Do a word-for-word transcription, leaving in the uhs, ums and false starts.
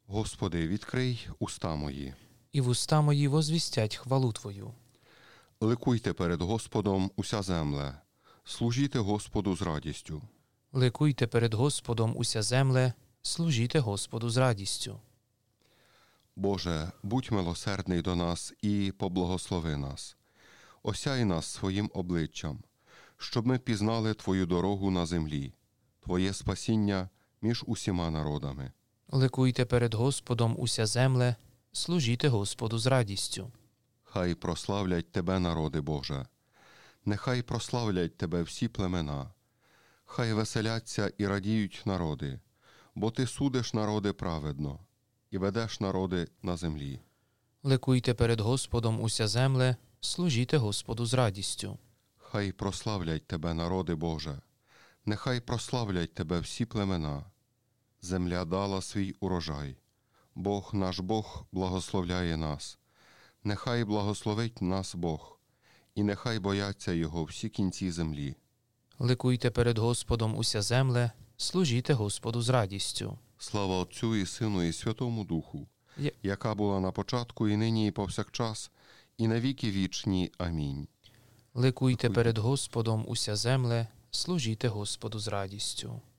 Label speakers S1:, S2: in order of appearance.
S1: Господи, відкрий уста мої.
S2: І вуста мої возвістять хвалу Твою.
S1: Ликуйте перед Господом уся земле, служіте Господу з радістю.
S2: Ликуйте перед Господом уся земле, служіте Господу з радістю.
S1: Боже, будь милосердний до нас і поблагослови нас. Осяй нас своїм обличчям, щоб ми пізнали Твою дорогу на землі, Твоє спасіння між усіма народами.
S2: Ликуйте перед Господом уся земле, служіте Господу з радістю.
S1: Хай прославлять Тебе, народи Боже, нехай прославлять Тебе всі племена, хай веселяться і радіють народи, бо Ти судиш народи праведно і ведеш народи на землі.
S2: Ликуйте перед Господом уся земле, служіте Господу з радістю.
S1: Хай прославлять Тебе, народи Боже, нехай прославлять Тебе всі племена. Земля дала свій урожай, Бог наш Бог благословляє нас. Нехай благословить нас Бог, і нехай бояться Його всі кінці землі.
S2: Ликуйте перед Господом уся земле, служіте Господу з радістю.
S1: Слава Отцю і Сину і Святому Духу,
S2: Я-
S1: яка була на початку, і нині, і повсякчас, і на віки вічні. Амінь.
S2: Ликуйте перед Господом уся земле, служіте Господу з радістю.